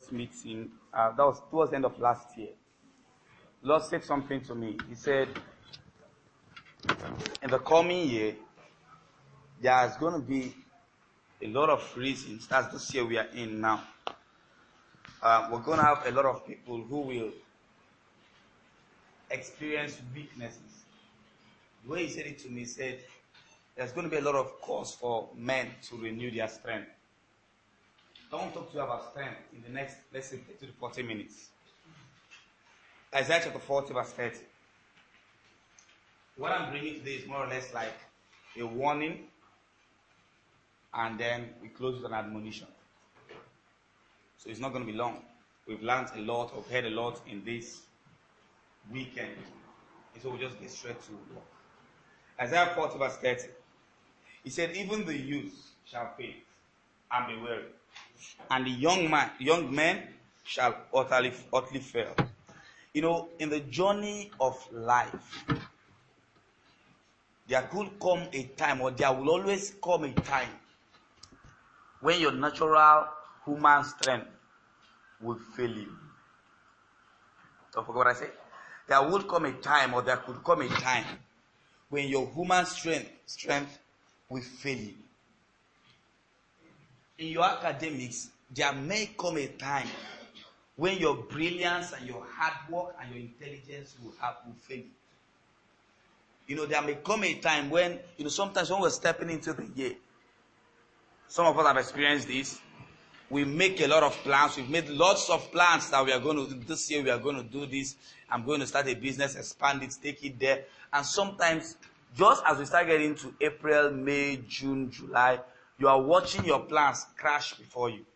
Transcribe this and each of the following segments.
youth meeting. That was towards the end of last year. The Lord said something to me. He said, in the coming year, there's going to be a lot of reasons. That's this year we are in now. We're going to have a lot of people who will experience weaknesses. The way he said it to me, he said, there's going to be a lot of cause for men to renew their strength. I want to talk to you about strength in the next, let's say, 30 to 40 minutes. Isaiah chapter 40, verse 30. What I'm bringing today is more or less like a warning, and then we close with an admonition. So it's not going to be long. We've learned a lot, we've heard a lot in this weekend. And so we'll just get straight to work. Isaiah 40, verse 30. He said, even the youth shall faint and be weary, and the young men shall utterly fail. You know, in the journey of life, there could come a time, or there will always come a time, when your natural human strength will fail you. Don't forget what I said. There will come a time, or there could come a time, when your human strength will fail you. In your academics, there may come a time when your brilliance and your hard work and your intelligence will fail you. You know, there may come a time when, sometimes when we're stepping into the year, some of us have experienced this. We make a lot of plans. We've made lots of plans that we are going to do this year. We are going to do this. I'm going to start a business, expand it, take it there. And sometimes, just as we start getting to April, May, June, July, you are watching your plans crash before you.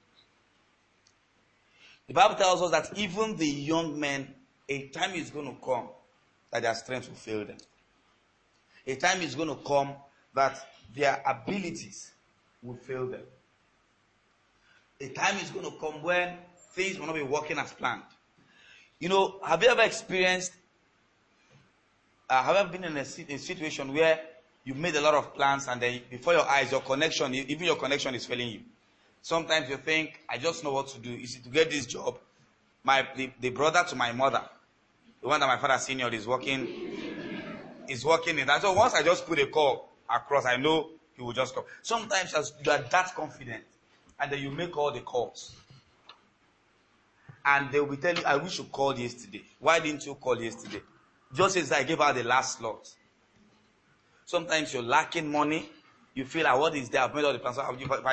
The Bible tells us that even the young men, a time is going to come that their strength will fail them. A time is going to come that their abilities will fail them. A time is going to come when things will not be working as planned. Have you ever experienced, have you ever been in a situation where you made a lot of plans and then before your eyes, even your connection is failing you? Sometimes you think, I just know what to do. Is it to get this job? The brother to my mother, the one that my father senior is working in that. So once I just put a call across, I know he will just come. Sometimes you are that confident, and then you make all the calls. And they will tell you, I wish you called yesterday. Why didn't you call yesterday? Just as I gave out the last slot. Sometimes you're lacking money. You feel like, what is there? I've made all the plans.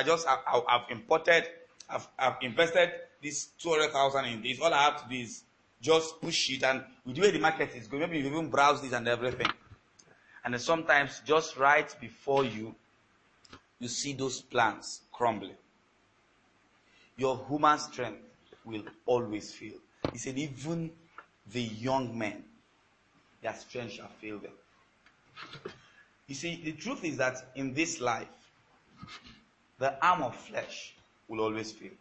I've invested this 200,000 in this. All I have to do is just push it, and with the way the market is going, maybe you even browse this and everything. And then sometimes, just right before you see those plans crumbling. Your human strength will always fail. He said, even the young men, their strength shall fail them. You see, the truth is that in this life, the arm of flesh will always fail.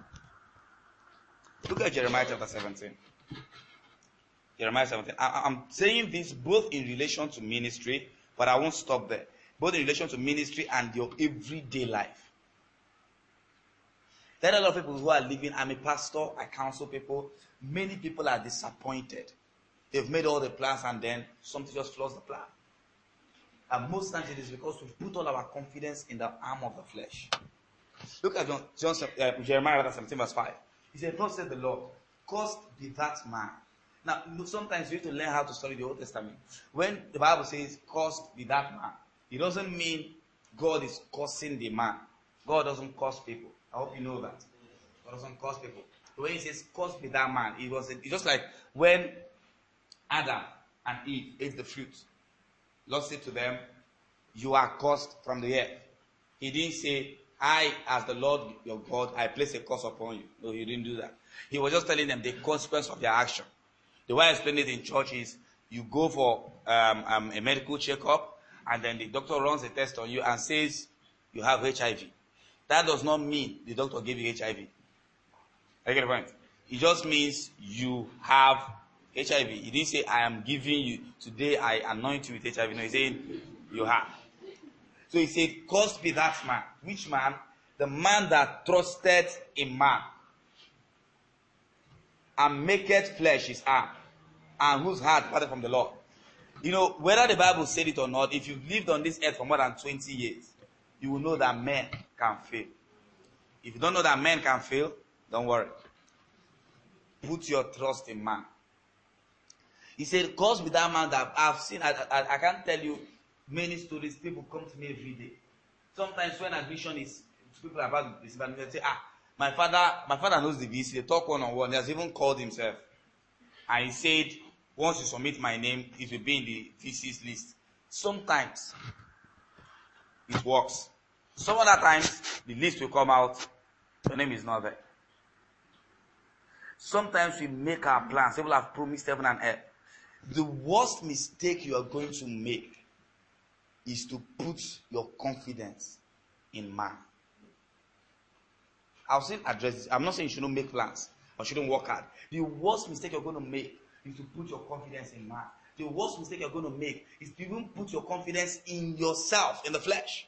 Look at Jeremiah chapter 17. Jeremiah 17. I'm saying this both in relation to ministry, but I won't stop there. Both in relation to ministry and your everyday life. There are a lot of people who are living. I'm a pastor, I counsel people. Many people are disappointed. They've made all the plans and then something just flaws the plan. And most times it is because we've put all our confidence in the arm of the flesh. Look at Jeremiah 17 verse 5. He said, thus said the Lord, cursed be that man. Now, sometimes you have to learn how to study the Old Testament. When the Bible says, cursed be that man, it doesn't mean God is cursing the man. God doesn't curse people. I hope you know that. God doesn't curse people. When he says, cursed be that man, it's just like when Adam and Eve ate the fruit. Lord said to them, you are cursed from the earth. He didn't say, I, as the Lord your God, I place a curse upon you. No, he didn't do that. He was just telling them the consequence of their action. The way I explained it in church is, you go for a medical checkup, and then the doctor runs a test on you and says, you have HIV. That does not mean the doctor gave you HIV. I get the point. It just means you have HIV. He didn't say, I am giving you, today I anoint you with HIV. No, he's saying, you have. So he said, cursed be that man. Which man? The man that trusted in man. and maketh flesh his arm, and whose heart departed from the Lord. You know, whether the Bible said it or not, if you've lived on this earth for more than 20 years, you will know that men can fail. If you don't know that men can fail, don't worry. Put your trust in man. He said, cause with that man that I've seen, I can't tell you many stories. People come to me every day. Sometimes when admission is, people are about this, they say, my father knows the VC. They talk one-on-one. He has even called himself. And he said, once you submit my name, it will be in the VC's list. Sometimes it works. Some other times, the list will come out. Your name is not there. Sometimes we make our plans. People have promised heaven and earth. The worst mistake you are going to make is to put your confidence in man. I'll still address this. I'm not saying you shouldn't make plans or shouldn't work hard. The worst mistake you're going to make is to put your confidence in man. The worst mistake you're going to make is to even put your confidence in yourself, in the flesh.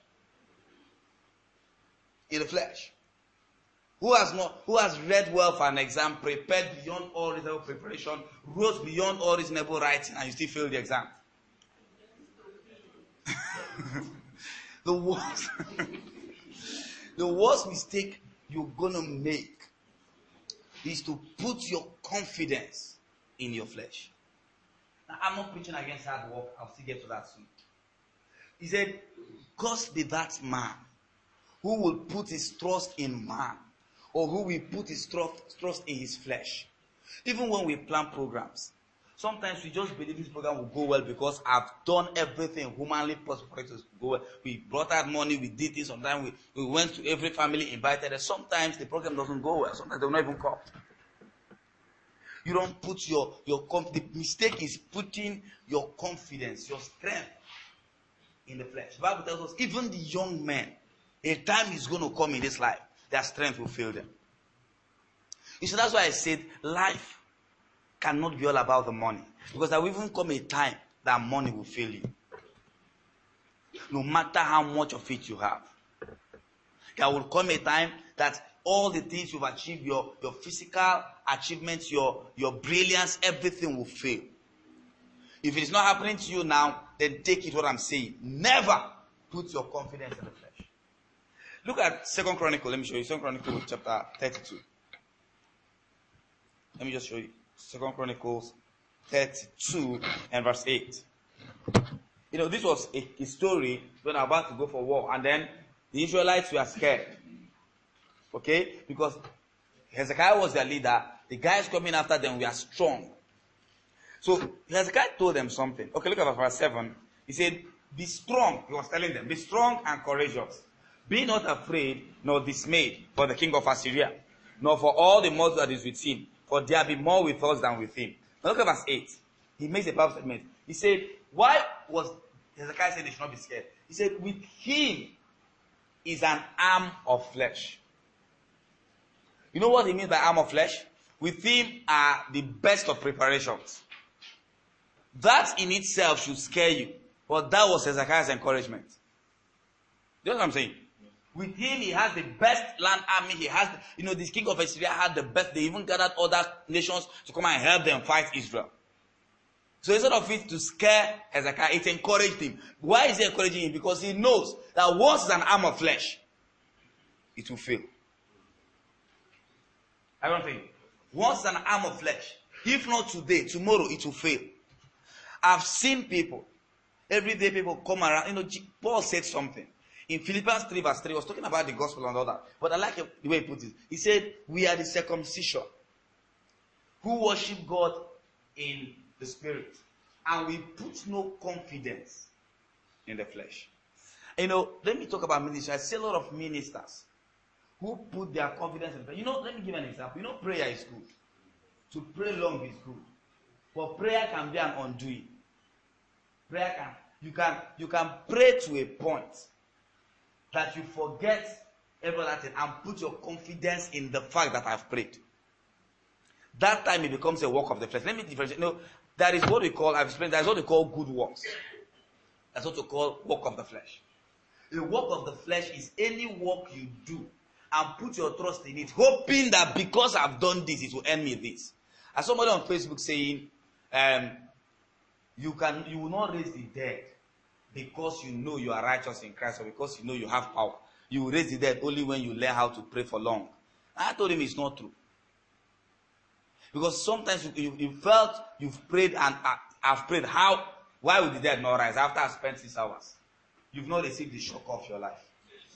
In the flesh. Who has read well for an exam, prepared beyond all reasonable preparation, wrote beyond all reasonable writing, and you still failed the exam? The worst mistake you're gonna make is to put your confidence in your flesh. Now, I'm not preaching against hard work. I'll still get to that soon. He said, "Cursed be that man who will put his trust in man, or who will put his trust in his flesh." Even when we plan programs, sometimes we just believe this program will go well because I've done everything humanly possible for it to go well. We brought out money, we did this. Sometimes we went to every family, invited us. Sometimes the program doesn't go well. Sometimes they will not even come. You don't put the mistake is putting your confidence, your strength in the flesh. The Bible tells us even the young men, a time is going to come in this life, their strength will fail them. You see, that's why I said life cannot be all about the money. Because there will even come a time that money will fail you. No matter how much of it you have. There will come a time that all the things you've achieved, your physical achievements, your brilliance, everything will fail. If it is not happening to you now, then take it what I'm saying. Never put your confidence in the flesh. Look at 2 Chronicles. Let me show you. 2 Chronicles chapter 32. Let me just show you. 2 Chronicles 32 and verse 8. You know, this was a story when they were about to go for war. And then the Israelites were scared. Okay? Because Hezekiah was their leader. The guys coming after them were strong. So Hezekiah told them something. Okay, look at verse 7. He said, be strong. He was telling them, be strong and courageous. Be not afraid nor dismayed for the king of Assyria, nor for all the multitude that is with him. For there be more with us than with him. Now look at verse 8. He makes a powerful statement. He said, why was Hezekiah saying they should not be scared? He said, with him is an arm of flesh. You know what he means by arm of flesh? With him are the best of preparations. That in itself should scare you. But that was Hezekiah's encouragement. You know what I'm saying? With him, he has the best land army. He has, this king of Assyria had the best. They even gathered other nations to come and help them fight Israel. So instead of it to scare Hezekiah, it encouraged him. Why is it encouraging him? Because he knows that once it's an arm of flesh, it will fail. I don't think. Once it's an arm of flesh, if not today, tomorrow it will fail. I've seen people, everyday people come around. Paul said something. In Philippians 3 verse 3, he was talking about the gospel and all that. But I like the way he put it. He said, we are the circumcision who worship God in the spirit. And we put no confidence in the flesh. Let me talk about ministry. I see a lot of ministers who put their confidence in the flesh. Let me give an example. Prayer is good. To pray long is good. But prayer can be an undoing. You can pray to a point that you forget everything and put your confidence in the fact that I've prayed. That time it becomes a work of the flesh. Let me differentiate. That is what we call, I've explained, that is what we call good works. That's what we call work of the flesh. The work of the flesh is any work you do and put your trust in it, hoping that because I've done this, it will earn me this. I saw somebody on Facebook saying, you will not raise the dead because you know you are righteous in Christ, or because you know you have power. You will raise the dead only when you learn how to pray for long. I told him it's not true. Because sometimes you felt you've prayed and I've prayed. Why would the dead not rise after I spent 6 hours? You've not received the shock of your life.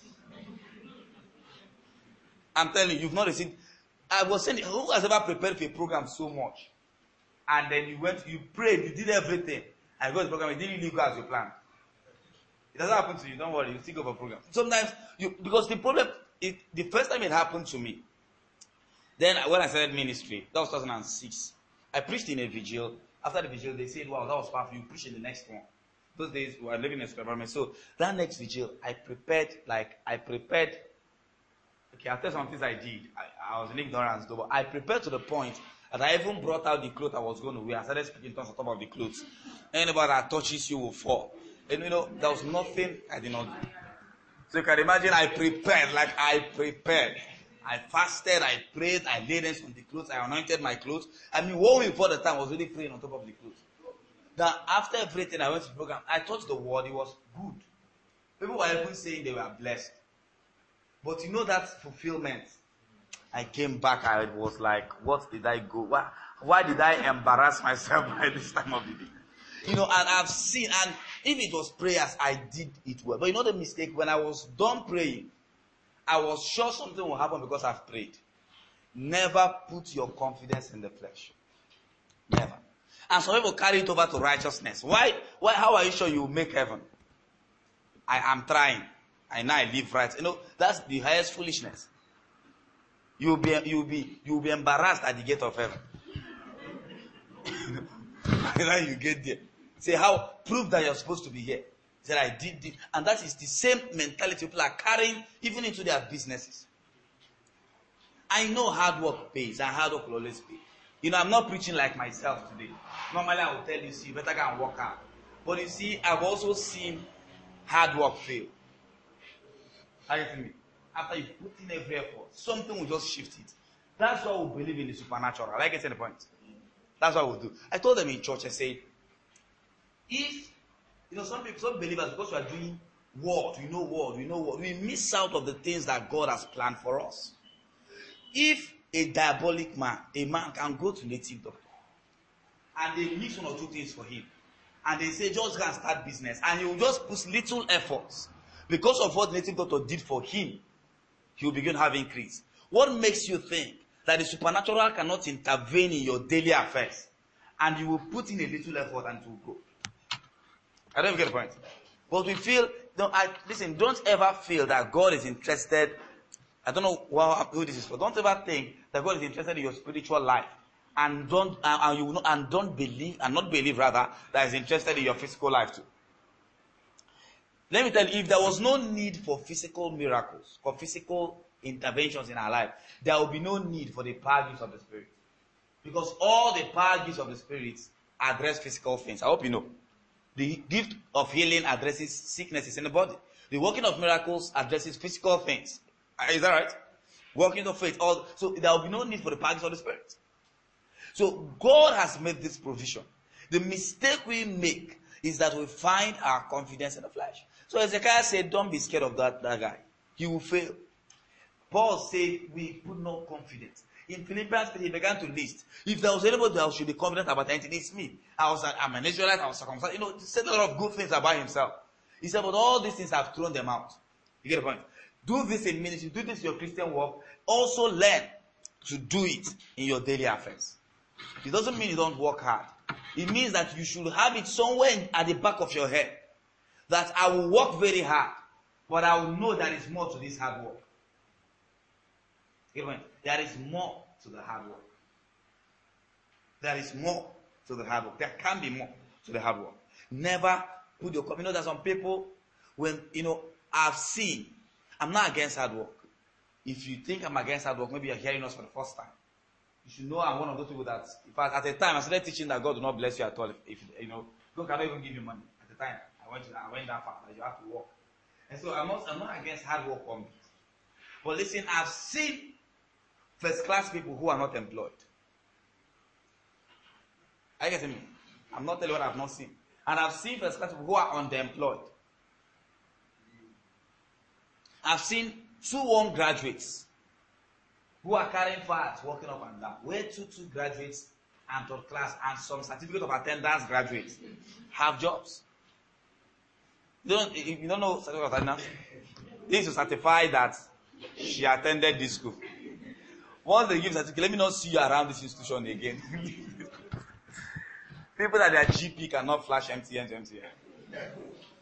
I'm telling you, you've not received. I was saying, who has ever prepared for a program so much? And then you prayed, you did everything. And you got the program, it didn't really go as you planned. It doesn't happen to you, don't worry, you still go for a program. Sometimes, because the problem, the first time it happened to me, then when I started ministry, that was 2006, I preached in a vigil. After the vigil, they said, wow, that was powerful, you preached in the next one. Those days, we were living in a environment. So, that next vigil, I prepared, okay, I'll tell some things I did. I was in ignorance, though, but I prepared to the point that I even brought out the clothes I was going to wear. I started speaking tongues on top of the clothes. Anybody that touches you will fall. And there was nothing I did not do. So you can imagine I prepared. I fasted, I prayed, I laid hands on the clothes, I anointed my clothes. I mean, 1 week before the time, I was really praying on top of the clothes. Now, after everything, I went to the program. I taught the word, it was good. People were even saying they were blessed. But that fulfillment. I came back, I was like, what did I go? Why did I embarrass myself by this time of the day? And I've seen, and if it was prayers, I did it well. But the mistake, when I was done praying, I was sure something will happen because I've prayed. Never put your confidence in the flesh. Never. And some people carry it over to righteousness. Why? How are you sure you will make heaven? I am trying. I know I live right. That's the highest foolishness. You'll be embarrassed at the gate of heaven. When you get there, say prove that you're supposed to be here. Say I did this, and that is the same mentality people are carrying even into their businesses. I know hard work pays, and hard work will always pay. I'm not preaching like myself today. Normally I will tell you, see, you better go and work hard. But you see, I've also seen hard work fail. How do you think? After you put in every effort, something will just shift it. That's why we believe in the supernatural. I get to the point. That's what we'll do. I told them in church, I said, if, some believers, because we are doing word, we miss out of the things that God has planned for us. If a diabolic man, a man can go to native doctor, and they mix 1 or 2 things for him, and they say, just go and start business, and he will just put little efforts, because of what the native doctor did for him, he will begin to have increase. What makes you think that the supernatural cannot intervene in your daily affairs, and you will put in a little effort and it will go? I don't even get the point. But we feel, listen, don't ever feel that God is interested. I don't know who this is for. Don't ever think that God is interested in your spiritual life, and not believe that He's interested in your physical life too. Let me tell you, if there was no need for physical miracles, for physical interventions in our life, there will be no need for the power gifts of the Spirit. Because all the power gifts of the Spirit address physical things. I hope you know. The gift of healing addresses sicknesses in the body. The working of miracles addresses physical things. Is that right? Working of faith. So there will be no need for the power gifts of the Spirit. So God has made this provision. The mistake we make is that we find our confidence in the flesh. So Ezekiel said, don't be scared of that guy. He will fail. Paul said, we put no confidence. In Philippians 3, he began to list. If there was anybody that should be confident about anything, it's me. I'm an Israelite, I was circumcised. He said a lot of good things about himself. He said, but all these things have thrown them out. You get the point? Do this in ministry, do this in your Christian work. Also learn to do it in your daily affairs. It doesn't mean you don't work hard. It means that you should have it somewhere at the back of your head. That I will work very hard, but I will know there is more to this hard work. There is more to the hard work. There is more to the hard work. There can be more to the hard work. Never put your... there's some people, when, I've seen, I'm not against hard work. If you think I'm against hard work, maybe you're hearing us for the first time. You should know I'm one of those people that, in fact, at the time, I started teaching that God will not bless you at all. If God cannot even give you money. At the time, I went that far, that you have to work. And so I'm not against hard work on me. But listen, I've seen first-class people who are not employed. Are you getting me? I'm not telling you what I've not seen. And I've seen first class people who are underemployed. I've seen 2-1 graduates who are carrying files, walking up and down. Where 2-2 graduates and third class and some certificate of attendance graduates have jobs. You don't know certificate of attendance? This is to certify that she attended this school. Once they give certificate, let me not see you around this institution again. People that their GP cannot flash MTN to MTN.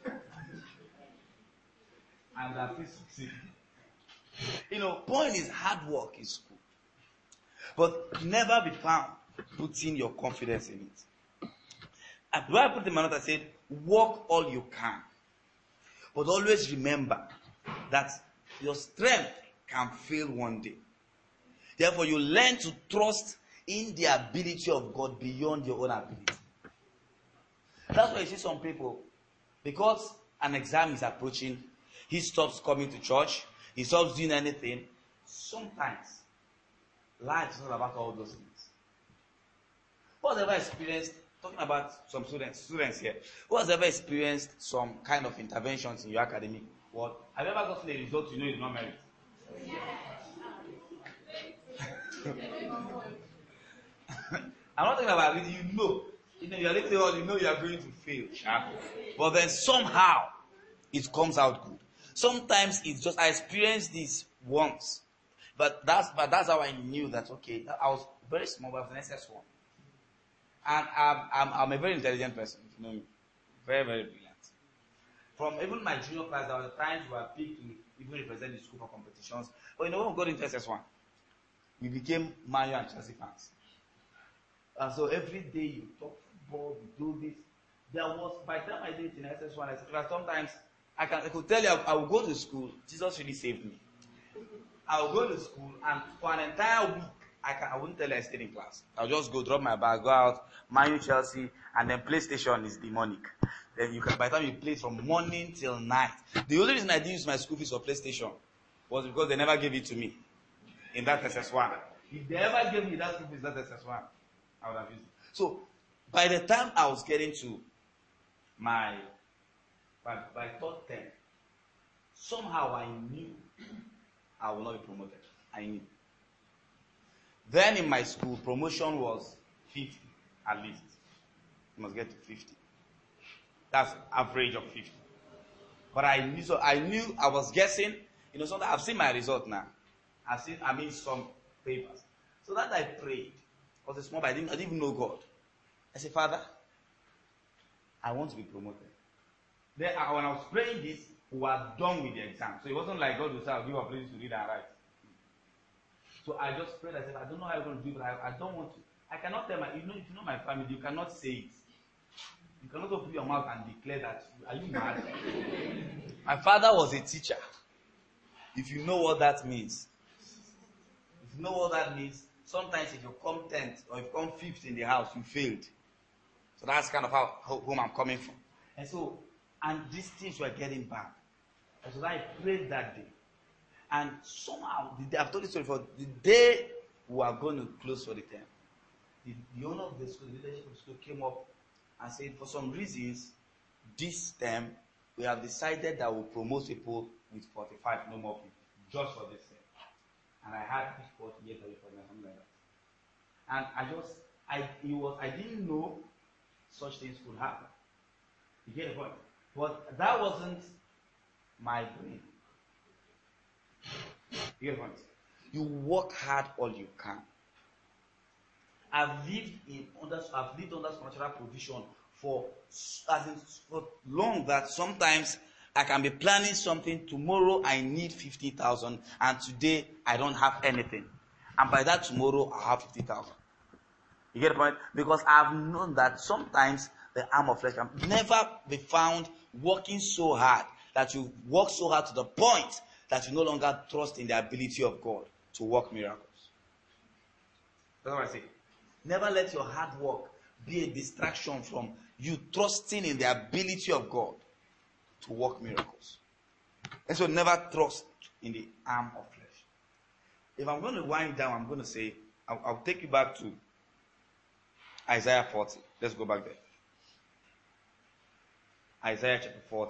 And that is succeed. Point is hard work is good. But never be found putting your confidence in it. And the Bible put in my note, I said, work all you can. But always remember that your strength can fail one day. Therefore, you learn to trust in the ability of God beyond your own ability. That's why you see some people, because an exam is approaching, he stops coming to church, he stops doing anything. Sometimes, life is not about all those things. Who has ever experienced, talking about some students here, who has ever experienced some kind of interventions in your academic world? Have you ever gotten a result you know you did not merit? I'm not talking about it, you're literally all you know you are going to fail. But then somehow it comes out good. Sometimes it's just I experienced this once. But that's how I knew that okay, I was very small, but I was an SS1. And I'm a very intelligent person, if you know me. Very, very brilliant. From even my junior class, there were times where I picked to even represent the school for competitions. But when we got into SS1, we became Man U and Chelsea fans. And so every day you talk football, you do this. There was, by the time I did it in SS1, sometimes I could tell you I would go to school. Jesus really saved me. I would go to school and for an entire week, I wouldn't tell you I stayed in class. I'll just go drop my bag, go out, Man U, Chelsea, and then PlayStation is demonic. Then by the time you play from morning till night. The only reason I didn't use my school fees for PlayStation was because they never gave it to me in that SS1. If they ever gave me that school fees, that SS1, I would have used it. So, by the time I was getting to by third term, somehow I knew I would not be promoted. I knew. Then in my school, promotion was 50 at least. You must get to 50. That's average of 50. But I knew I was guessing. Sometimes I've seen my result now. I've seen some papers. So that I prayed. I was a small boy. I didn't even know God. I said, Father, I want to be promoted. Then when I was praying this, we were done with the exam. So it wasn't like God would say, I'll give a place to read and write. So I just prayed. I said, I don't know how I'm going to do it, but I don't want to. I cannot tell if you know my family, you cannot say it. You cannot open your mouth and declare that. Are you mad? My father was a teacher. If you know what that means. If you know what that means, sometimes if you come 10th or if you come 5th in the house, you failed. So that's kind of home I'm coming from. And these things were getting bad. And so I prayed that day. And somehow, I've told this story before, the day we are going to close for the term, the owner of the school, the leadership of the school came up and said, for some reasons, this term, we have decided that we'll promote people with 45, no more people, just for this term. And I had 40 years away from something like that. And I didn't know such things could happen. You get the point? But that wasn't my brain. You get the point? You work hard all you can. I've lived under supernatural provision for long that sometimes I can be planning something. Tomorrow I need 50,000, and today I don't have anything. And by that tomorrow I'll have 50,000. You get the point? Because I've known that sometimes the arm of flesh can never be found working so hard that you work so hard to the point that you no longer trust in the ability of God to work miracles. That's what I say. Never let your hard work be a distraction from you trusting in the ability of God to work miracles. And so never trust in the arm of flesh. If I'm going to wind down, I'm going to say, I'll take you back to Isaiah 40. Let's go back there. Isaiah chapter 40.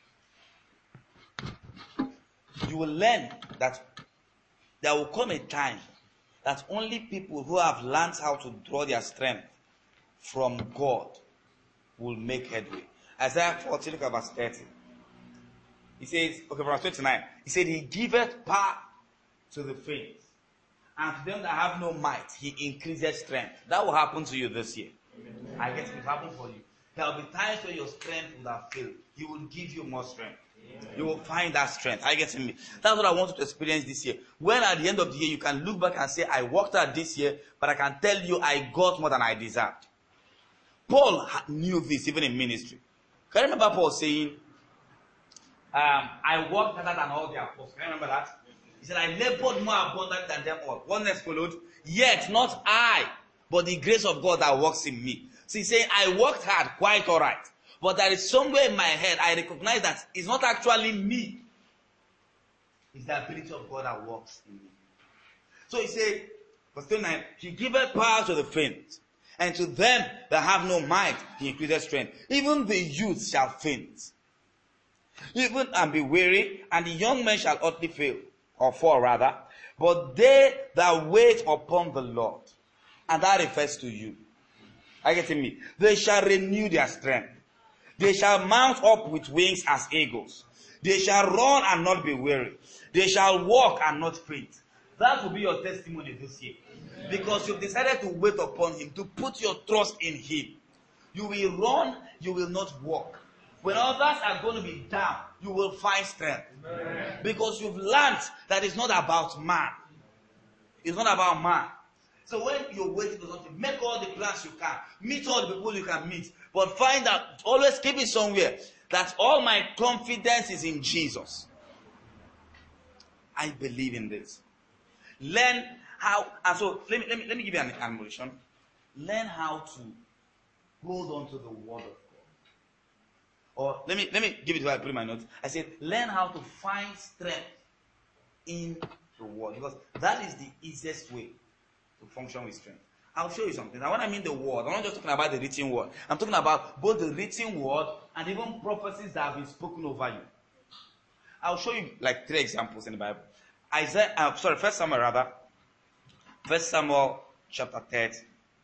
You will learn that there will come a time that only people who have learned how to draw their strength from God will make headway. Isaiah 40, look at verse 30. He says, okay, verse 29. He said, He giveth power to the faint, and to them that have no might, He increases strength. That will happen to you this year. Amen. I guess it will happen for you. There will be times where your strength would have failed. He will give you more strength. Amen. You will find that strength. I get me. That's what I want you to experience this year. When at the end of the year, you can look back and say, I worked hard this year, but I can tell you I got more than I deserved. Paul knew this even in ministry. Can you remember Paul saying, I worked harder than all the apostles? Can you remember that? He said, I labored more abundant than them all. What next followed? Yet not I, but the grace of God that works in me. So he's saying, I worked hard, quite all right. But there is somewhere in my head, I recognize that it's not actually me. It's the ability of God that works in me. So he said, verse 29, He giveth power to the faint, and to them that have no might, He increaseth strength. Even the youth shall faint, even and be weary, and the young men shall utterly fail, or fall rather. But they that wait upon the Lord, and that refers to you. Are you getting me? They shall renew their strength. They shall mount up with wings as eagles. They shall run and not be weary. They shall walk and not faint. That will be your testimony this year. Amen. Because you've decided to wait upon Him, to put your trust in Him. You will run, you will not walk. When others are going to be down, you will find strength. Amen. Because you've learned that it's not about man. It's not about man. So when you're waiting for something, make all the plans you can. Meet all the people you can meet. But find out, always keep it somewhere, that all my confidence is in Jesus. I believe in this. Learn how, and so let me give you an admonition. Learn how to hold on to the word of God. Or let me give it to you. I put in my notes. I said, learn how to find strength in the word. Because that is the easiest way to function with strength. I'll show you something. Now, when I mean the word, I'm not just talking about the written word. I'm talking about both the written word and even prophecies that have been spoken over you. I'll show you like 3 examples in the Bible. First Samuel chapter 30.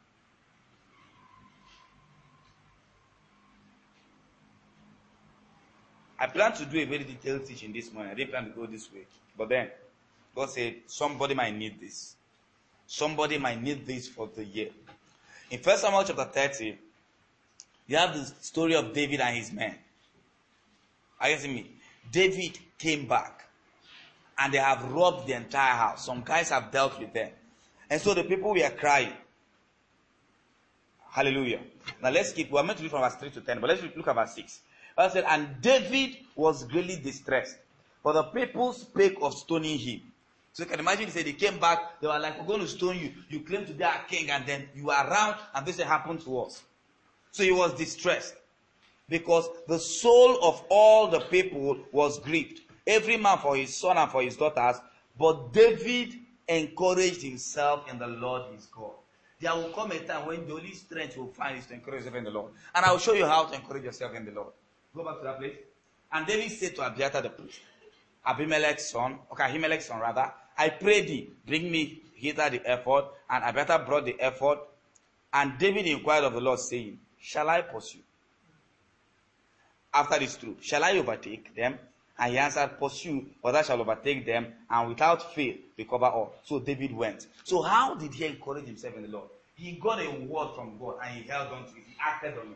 I plan to do a very detailed teaching this morning. I didn't plan to go this way. But then, God said, somebody might need this. Somebody might need this for the year. In 1 Samuel chapter 30, you have the story of David and his men. Are you getting me? David came back, and they have robbed the entire house. Some guys have dealt with them. And so the people were crying. Hallelujah. Now we're meant to read from verse 3 to 10, but let's look at verse 6. I said, and David was greatly distressed, for the people spake of stoning him. So you can imagine, he said, he came back, they were like, we're going to stone you. You claim to be our king, and then you are around, and this happened to us. So he was distressed, because the soul of all the people was grieved, every man for his son and for his daughters. But David encouraged himself in the Lord his God. There will come a time when the only strength you will find is to encourage yourself in the Lord. And I will show you how to encourage yourself in the Lord. Go back to that place. And David said to Abiathar the priest, Ahimelech's son, I pray thee, bring me hither the ephod. And Abiathar brought the ephod. And David inquired of the Lord, saying, shall I pursue? After this truth, shall I overtake them? And he answered, pursue, for thou shalt overtake them, and without fail recover all. So David went. So how did he encourage himself in the Lord? He got a word from God, and he held on to it. He acted on it.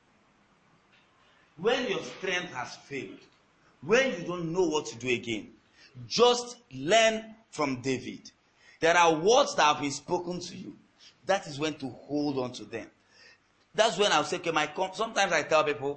When your strength has failed, when you don't know what to do again, just learn from David. There are words that have been spoken to you. That is when to hold on to them. That's when I'll say, okay, sometimes when I tell people,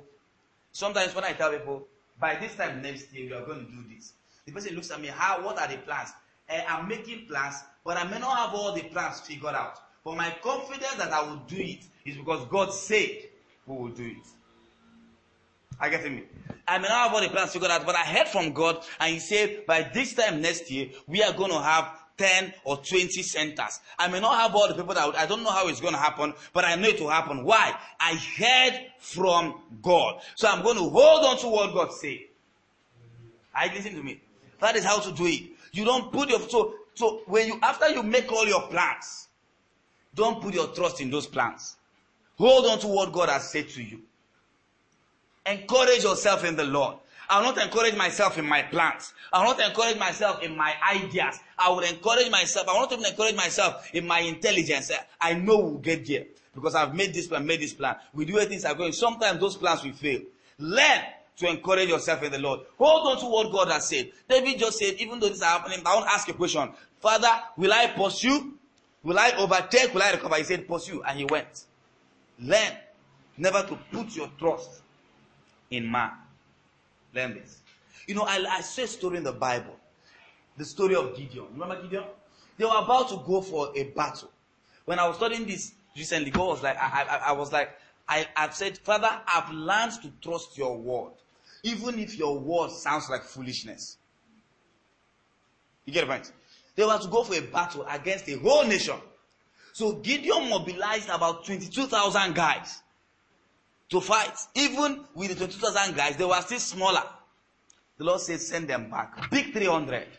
by this time next year, we are going to do this. The person looks at me, what are the plans? I'm making plans, but I may not have all the plans figured out. But my confidence that I will do it is because God said we will do it. Are you getting me? I may not have all the plans figured out, but I heard from God, and He said, by this time next year, we are going to have 10 or 20 centers. I may not have all the people I don't know how it's going to happen, but I know it will happen. Why? I heard from God. So I'm going to hold on to what God said. I listen to me. That is how to do it. You don't put your so when you after you make all your plans, don't put your trust in those plans. Hold on to what God has said to you. Encourage yourself in the Lord. I will not encourage myself in my plans. I will not encourage myself in my ideas. I will encourage myself. I will not even encourage myself in my intelligence. I know we'll get there because I've made this plan. We do things are going. Sometimes those plans will fail. Learn to encourage yourself in the Lord. Hold on to what God has said. David just said, even though this is happening, I want to ask a question. Father, will I pursue? Will I overtake? Will I recover? He said, pursue. And he went. Learn never to put your trust in man. Learn this. You know, I saw a story in the Bible. The story of Gideon. Remember Gideon? They were about to go for a battle. When I was studying this recently, God was like, I've said, Father, I've learned to trust your word. Even if your word sounds like foolishness. You get the point? They were to go for a battle against a whole nation. So Gideon mobilized about 22,000 guys to fight. Even with the 22,000 guys, they were still smaller. The Lord said, send them back. Pick 300.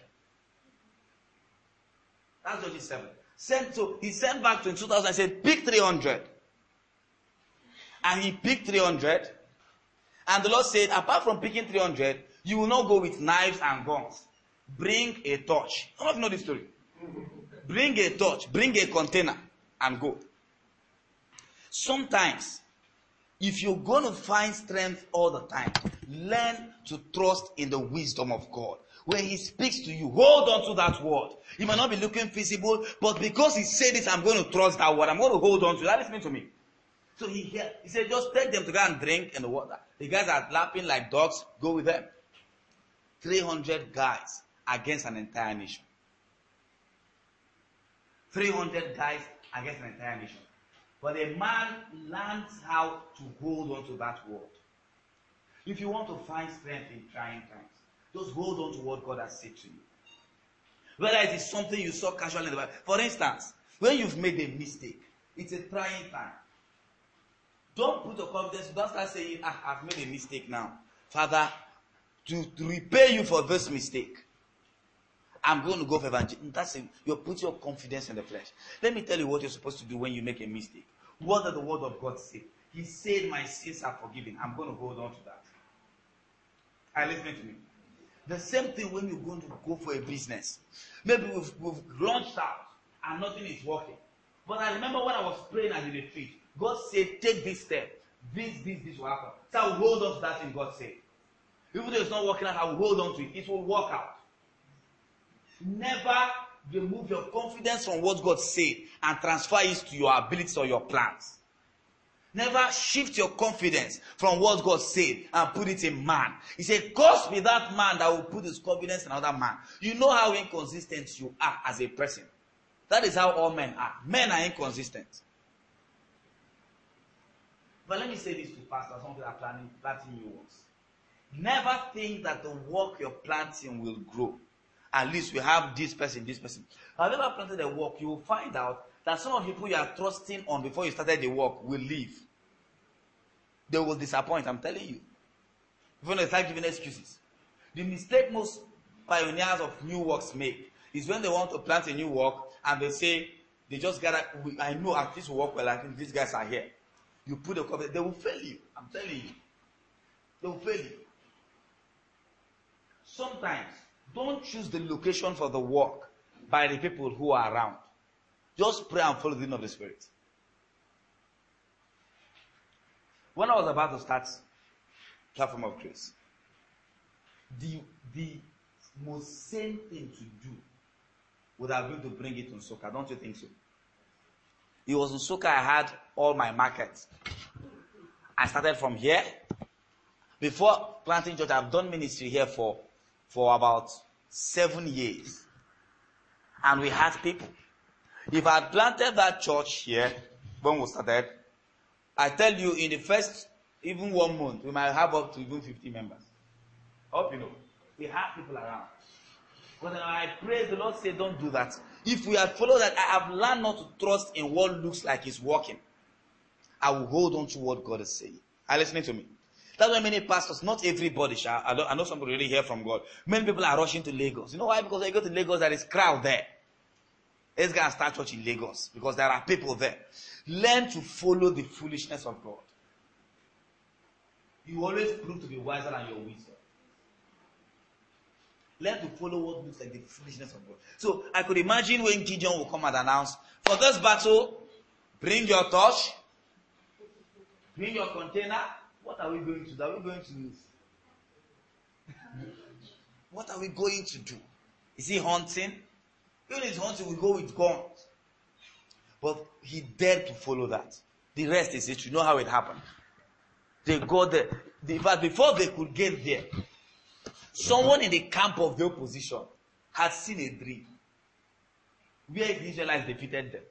That's Judges 7. So he sent back 22,000 and said, pick 300. And he picked 300. And the Lord said, apart from picking 300, you will not go with knives and guns. Bring a torch. I don't know if you know this story. Bring a torch. Bring a container. And go. Sometimes, if you're going to find strength all the time, learn to trust in the wisdom of God. When he speaks to you, hold on to that word. It might not be looking feasible, but because he said it, I'm going to trust that word. I'm going to hold on to it. That is mean to me. So he said, just take them to go and drink in the water. The guys are lapping like dogs. Go with them. 300 guys against an entire nation. 300 guys against an entire nation. But a man learns how to hold on to that word. If you want to find strength in trying times, just hold on to what God has said to you. Whether it is something you saw casually in the Bible. For instance, when you've made a mistake, it's a trying time. Don't put your confidence. Don't start saying, I've made a mistake now. Father, to repay you for this mistake, I'm going to go for evangelism. That's it. You put your confidence in the flesh. Let me tell you what you're supposed to do when you make a mistake. What does the word of God say? He said, my sins are forgiven. I'm going to hold on to that. Are you listening to me? The same thing when you're going to go for a business. Maybe we've launched out and nothing is working. But I remember when I was praying at the retreat, God said, take this step. This will happen. So I will hold on to that thing God said. Even though it's not working out, I will hold on to it. It will work out. Never remove your confidence from what God said and transfer it to your abilities or your plans. Never shift your confidence from what God said and put it in man. He said, cursed be that man that will put his confidence in another man. You know how inconsistent you are as a person. That is how all men are. Men are inconsistent. But let me say this to pastors, some people are planting new works. Never think that the work you're planting will grow. At least we have this person, this person. Have you ever planted a work, you will find out that some of the people you are trusting on before you started the work will leave. They will disappoint, I'm telling you. Before they start giving excuses. The mistake most pioneers of new works make is when they want to plant a new work and they say, they just gather, I know at least will work well, I think these guys are here. You put the cover, they will fail you. I'm telling you. They will fail you. Sometimes, don't choose the location for the work by the people who are around. Just pray and follow the leading of the Spirit. When I was about to start Platform of Grace, the most sane thing to do would have been to bring it to Nsukka. Don't you think so? It was in Nsukka I had all my markets. I started from here. Before planting church, I've done ministry here for about 7 years. And we had people. If I had planted that church here, when we started, I tell you, in the first, even 1 month, we might have up to even 50 members. I hope you know. We have people around. But when I pray, the Lord said, don't do that. If we had followed that, I have learned not to trust in what looks like it's working. I will hold on to what God is saying. Are you listening to me? That's why many pastors, not everybody, I know some people really hear from God. Many people are rushing to Lagos. You know why? Because when you go to Lagos, there is crowd there. Let's go and start church in Lagos because there are people there. Learn to follow the foolishness of God. You always prove to be wiser than your wisdom. Learn to follow what looks like the foolishness of God. So I could imagine when Gideon will come and announce, for this battle, bring your torch, bring your container. What are we going to do? Are we going to move? What are we going to do? Is he hunting? Even if it's hunting, we go with guns. But he dared to follow that. The rest is it. You know how it happened. They got there. In fact, before they could get there, someone in the camp of the opposition had seen a dream where the Israelites defeated them.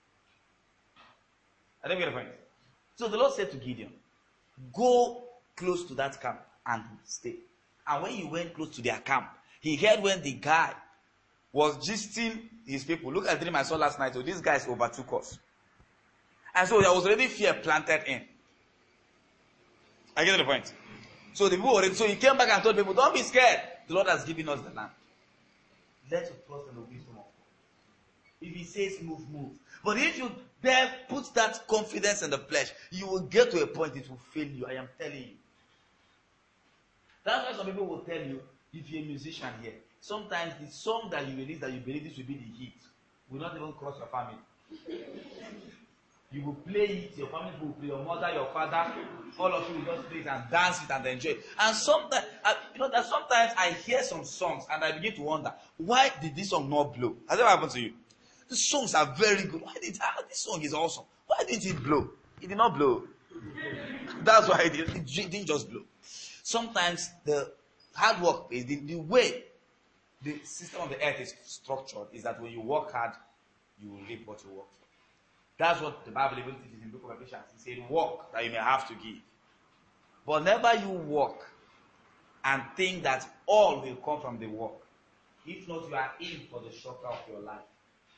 I don't get the point. So the Lord said to Gideon, go close to that camp and stay. And when he went close to their camp, he heard when the guy was gisting his people. Look at the dream I saw last night. So these guys overtook us. And so there was already fear planted in. I get the point. So the people already, so he came back and told people, don't be scared. The Lord has given us the land. Let us trust in the wisdom of God. If he says move, move. But if you dare put that confidence in the flesh, you will get to a point it will fail you. I am telling you. That's why some people will tell you, if you're a musician here, sometimes the song that you release that you believe this will be the hit will not even cross your family. You will play it, your family will play, your mother, your father, all of you will just play it and dance it and enjoy it. And sometimes, that sometimes I hear some songs and I begin to wonder, why did this song not blow? Has that happened to you? The songs are very good. This song is awesome. Why didn't it blow? It did not blow. That's why it didn't just blow. Sometimes the hard work is the way the system of the earth is structured is that when you work hard, you will reap what you work for. That's what the Bible even teaches in the book of Ephesians. It said, work that you may have to give. But never you work and think that all will come from the work. If not, you are in for the shocker of your life.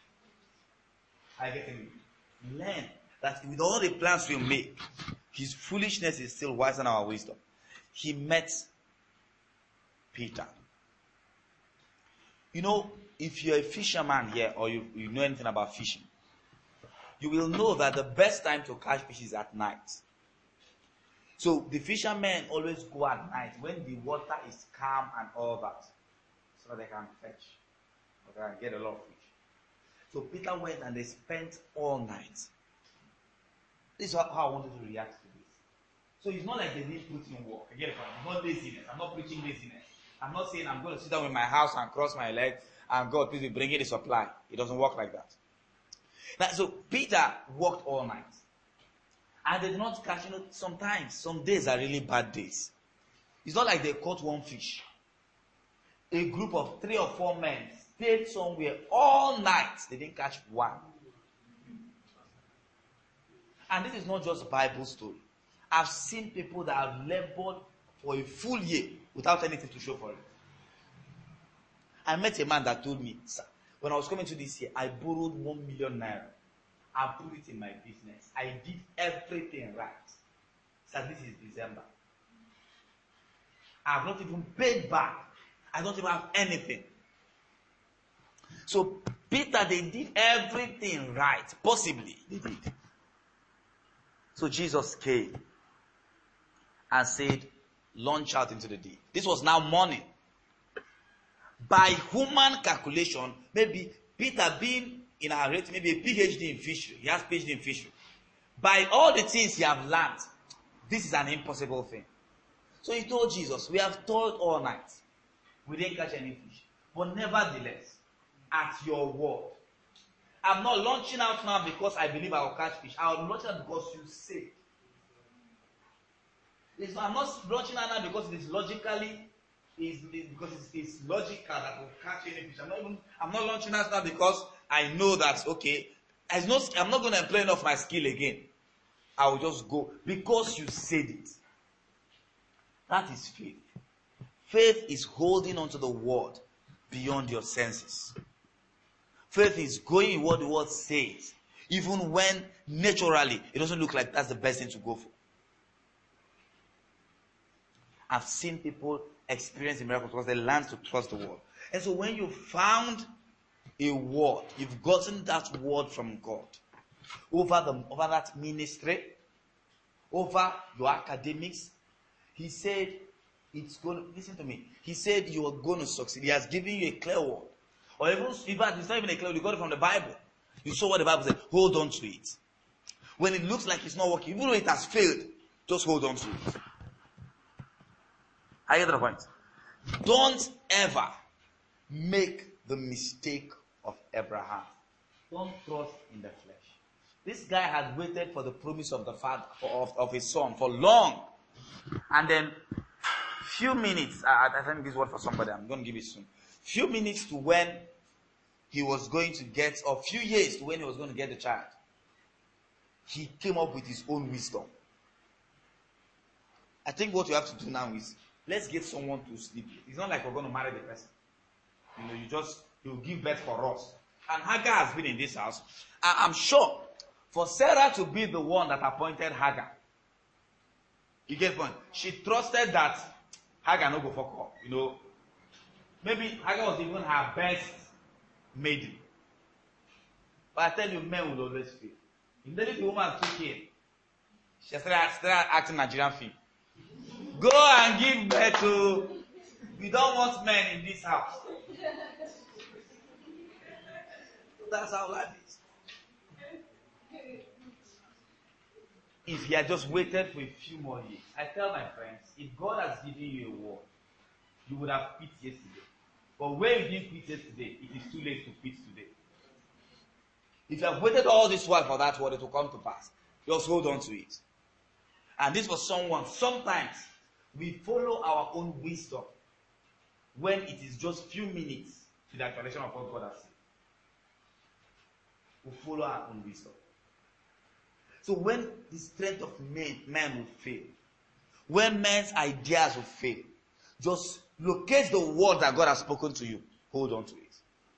I get it. Learn that with all the plans we make, his foolishness is still wiser than our wisdom. He met Peter. You know, if you're a fisherman here or you know anything about fishing, you will know that the best time to catch fish is at night. So the fishermen always go at night when the water is calm and all that, so that they can fetch, or they can get a lot of fish. So Peter went and they spent all night. This is how I wanted to react to this. So it's not like they didn't put in work. Again, it's not laziness. I'm not preaching laziness. I'm not saying I'm going to sit down in my house and cross my legs and God, please be bringing the supply. It doesn't work like that. Now, so Peter worked all night. And they did not catch, sometimes, some days are really bad days. It's not like they caught one fish. A group of 3 or 4 men stayed somewhere all night. They didn't catch one. And this is not just a Bible story. I've seen people that have labored for a full year without anything to show for it. I met a man that told me, sir, when I was coming to this year, I borrowed 1 million naira. I put it in my business. I did everything right. So this is December. I have not even paid back. I don't even have anything. So Peter, they did everything right. Possibly, they did. So Jesus came and said, launch out into the deep. This was now morning. By human calculation, maybe Peter being in our rate, maybe a PhD in fishery. He has PhD in fishery. By all the things he have learned, this is an impossible thing. So he told Jesus, we have toiled all night. We didn't catch any fish. But nevertheless, at your word, I'm not launching out now because I believe I will catch fish. I will launch out because you say. I'm not launching out now because it is logically, because it's logical that will catch any fish. I'm not launching out now because I know that, okay, I'm not going to employ enough my skill again. I will just go because you said it. That is faith. Faith is holding on to the word beyond your senses. Faith is going in what the word says, even when naturally it doesn't look like that's the best thing to go for. I've seen people experience the miracle because they learned to trust the word. And so when you found a word, you've gotten that word from God over that ministry, over your academics. He said it's going to, listen to me. He said you are going to succeed. He has given you a clear word. Or even, in fact, it's not even a clear word. You got it from the Bible. You saw what the Bible said. Hold on to it. When it looks like it's not working, even though it has failed, just hold on to it. I get the point. Don't ever make the mistake of Abraham. Don't trust in the flesh. This guy had waited for the promise of the father of his son for long, and then few minutes. I think this word for somebody. I'm going to give it soon. Few minutes to when he was going to get, or few years to when he was going to get the child. He came up with his own wisdom. I think what you have to do now is, let's get someone to sleep. It's not like we're going to marry the person. You will give birth for us. And Hagar has been in this house. I'm sure for Sarah to be the one that appointed Hagar. You get the point? She trusted that Hagar no go fuck up. Maybe Hagar was even her best maiden. But I tell you, men will always fail. Immediately the woman took in, she started acting Nigerian film. Go and give birth to. We don't want men in this house. That's how life is. If he had just waited for a few more years, I tell my friends, if God has given you a word, you would have quit yesterday. But when you didn't quit yesterday, it is too late to quit today. If you have waited all this while for that word, it will come to pass. Just hold on to it. And this was someone, sometimes we follow our own wisdom when it is just few minutes to the actualization of what God has said. We follow our own wisdom. So when the strength of men will fail, when men's ideas will fail, just locate the word that God has spoken to you. Hold on to it.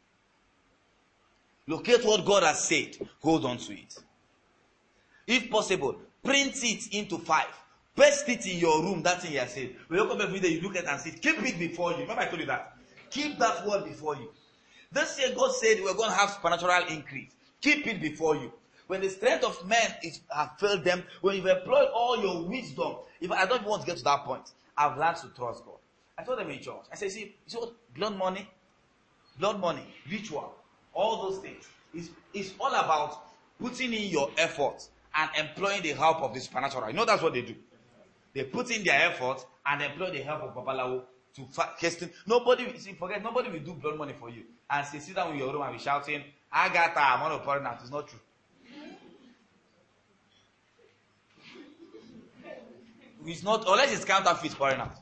Locate what God has said. Hold on to it. If possible, print it into 5. Paste it in your room, that thing you have said. When you come every day, you look at it and see it. Keep it before you. Remember I told you that? Keep that word before you. This year God said we're going to have supernatural increase. Keep it before you. When the strength of men has failed them, when you've employed all your wisdom, if I don't want to get to that point, I've learned to trust God. I told them in church, I said, see what blood money, ritual, all those things, it's all about putting in your effort and employing the help of the supernatural. You know that's what they do. They put in their effort and employ the help of Babalawo to casting. Nobody will do blood money for you. And say, sit down in your room and be shouting, Agatha, I'm on a pouring out. It's not true. It's not, unless it's counterfeit pouring out.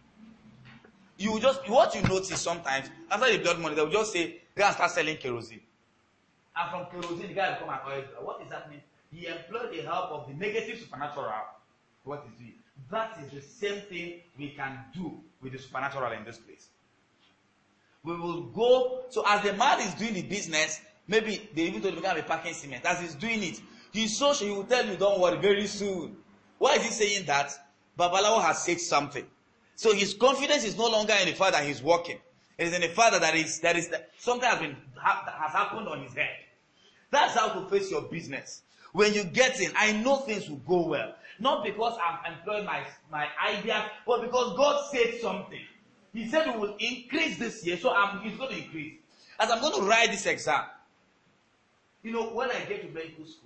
What you notice sometimes, after the blood money, they will just say, go and start selling kerosene. And from kerosene, the guy will come and oil. What is that mean? He employed the help of the negative supernatural. What is doing? That is the same thing we can do with the supernatural in this place. We will go, so as the man is doing the business, maybe they even told him to be packing cement. As he's doing it, he's so sure he will tell you, don't worry, very soon. Why is he saying that? Babalawo has said something. So his confidence is no longer in the fact that he's working. It is in the fact that something has happened on his head. That's how to face your business. When you get in, I know things will go well. Not because I'm employing my ideas, but because God said something. He said we will increase this year, so it's going to increase. As I'm going to write this exam, when I get to medical school,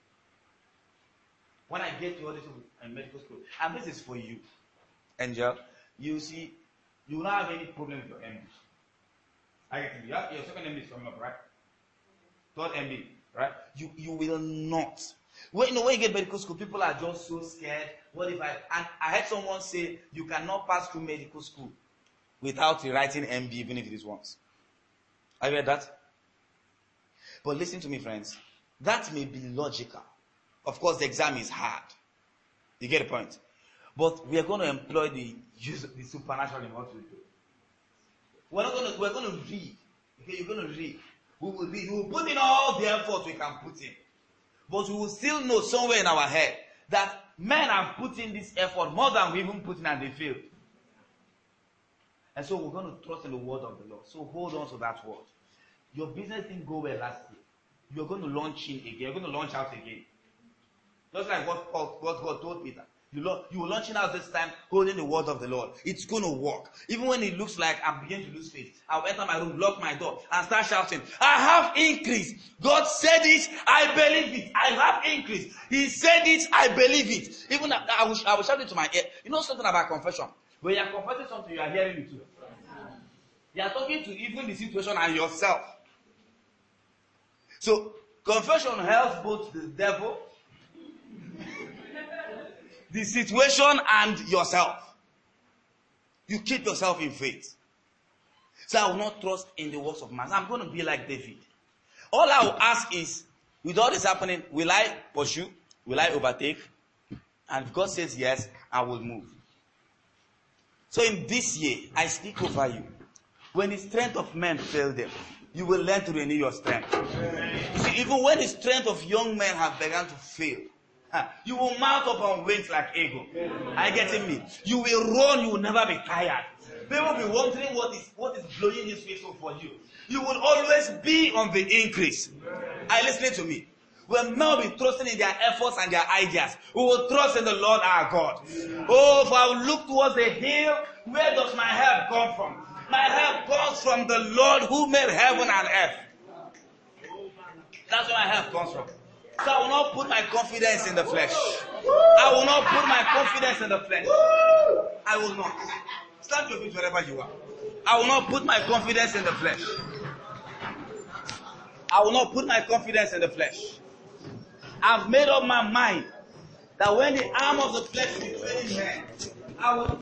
when I get to audition in medical school, and this is for you, Angel, you see, you will not have any problem with your MD. I get it. Your second MD is coming up, right? Third MD, right? You will not. When you get medical school, people are just so scared. What if I heard someone say you cannot pass through medical school without rewriting MD, even if it is once. Have you heard that? But listen to me, friends. That may be logical. Of course, the exam is hard. You get the point? But we are going to employ the supernatural in what we do. We're going to read. Okay, you're going to read. We will put in all the effort we can put in. But we will still know somewhere in our head that men have put in this effort more than we even put in and they failed. And so we're going to trust in the word of the Lord. So hold on to that word. Your business didn't go well last year. You're going to launch in again. You're going to launch out again. Just like what God told Peter. You will launching out this time holding the word of the Lord. It's going to work. Even when it looks like I'm beginning to lose faith, I'll enter my room, lock my door, and start shouting, I have increase. God said it, I believe it. I have increase. He said it, I believe it. Even I will shout it to my ear. You know something about confession? When you are confessing something, you are hearing it too. You are talking to even the situation and yourself. So, confession helps both the devil, the situation, and yourself. You keep yourself in faith. So I will not trust in the works of man. I'm going to be like David. All I will ask is, with all this happening, will I pursue? Will I overtake? And if God says yes, I will move. So in this year, I speak over you. When the strength of men fail them, you will learn to renew your strength. You see, even when the strength of young men have begun to fail, you will mount up on wings like eagle. Are you getting me? You will run, you will never be tired. People will be wondering what is blowing this whistle for you. You will always be on the increase. Are you listening to me? When men will be trusting in their efforts and their ideas, we will trust in the Lord our God. Oh, if I will look towards the hill, where does my help come from? My help comes from the Lord who made heaven and earth. That's where my help comes from. So I will not put my confidence in the flesh. I will not put my confidence in the flesh. I will not. Stand your feet wherever you are. I will not put my confidence in the flesh. I will not put my confidence in the flesh. I've made up my mind that when the arm of the flesh is failing men, I will